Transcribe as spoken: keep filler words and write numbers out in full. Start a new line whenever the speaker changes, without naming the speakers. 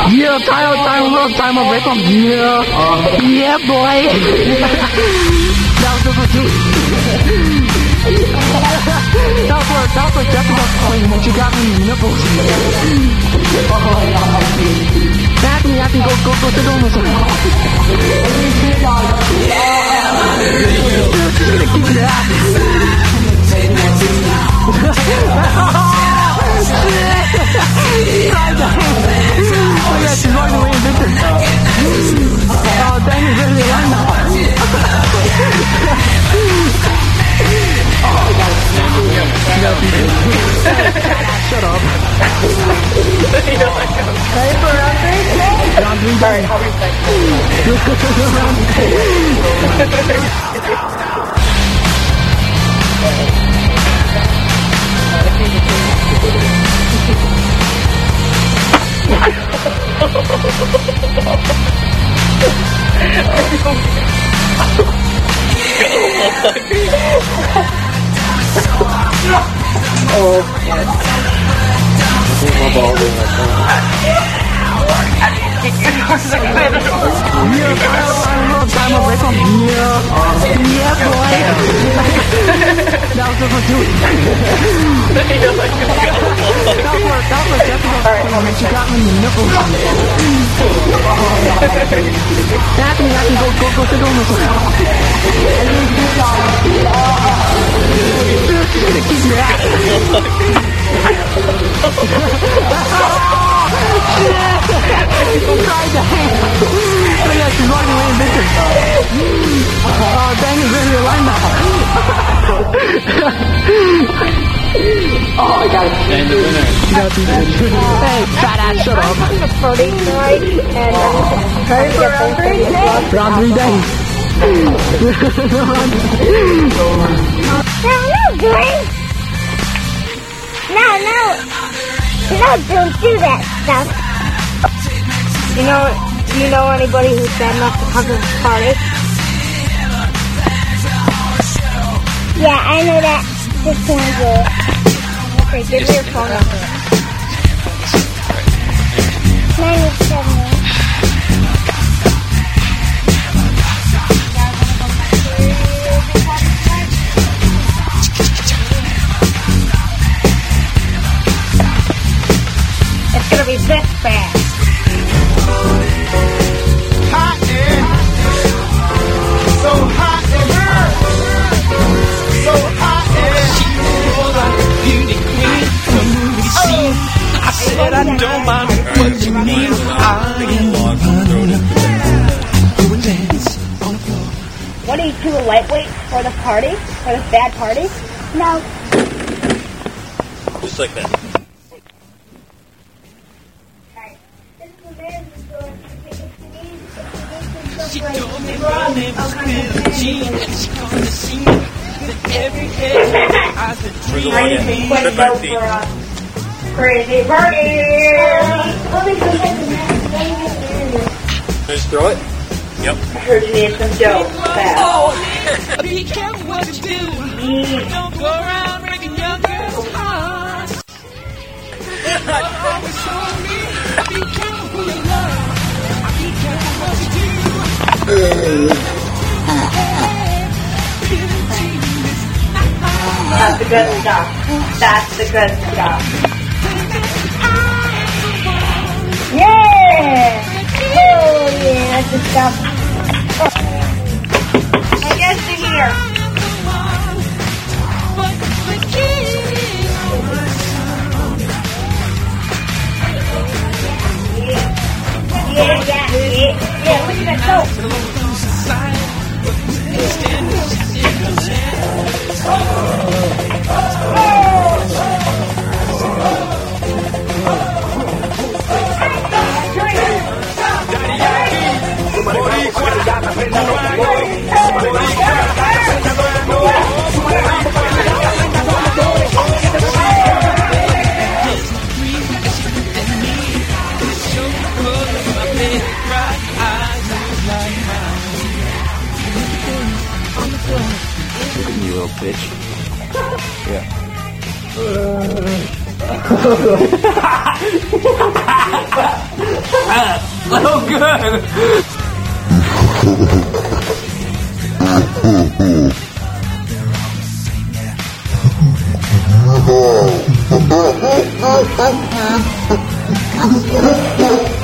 Yeah, time up, time up, time up, right from yeah. Yeah, boy. That was super cute. That was that was like Jessica playing when she got me nipples. Happy, happy, go, go, go, sit on this one. Oh yeah, she's running away in Victor. Oh dang it, really run now. Oh, I got it. Shut up.
Ready for round three?
Round three,
Alright, I'll be back. Oh, yes. I think my ball is like that.
Yeah, time up, right from yeah. Yeah, boy. That was super cute. That was that was Jessica when she got me in the nipples. Happy, happy, go, go, go, sit on this one. Kick your ass. Try the hand. Oh yeah, she's running away in Victor. Oh dang, it's really alive now. Oh, I got it.
And the winner.
Hey, fat ass, shut up.
I'm the party tonight, and I'm ready for round three today.
Round three days.
No, no, Dwayne. No, no. No, don't do that stuff.
You know, do you know anybody who's bad enough to come to this party?
Yeah, I know that. Just want to do it.
Okay, give me your phone number.
nine eight seven eight.
It's gonna be this fast.
Hot in, so hot in her, so hot in. She was a beauty queen, the movie scene. I said I don't mind what you mean. I am doing dance on the floor.
What are you two lightweight for the party? For this bad party?
No.
Just like that.
She told me my name was Billie Jean, and she called the scene that every head I said dream.
Trip back feet.
Crazy party!
Just throw it. Yep.
I heard you need some dough. Fast.
Oh, be careful what you do. Don't go around breaking young girls' hearts. Always told me, be careful who you love. Be careful what you do.
That's the good stuff. That's the good stuff. Yeah! Oh yeah, that's the stuff. I guess to here. Yeah, yeah, yeah, yeah, look at that
You little bitch. Yeah.
Oh, good.
Oh,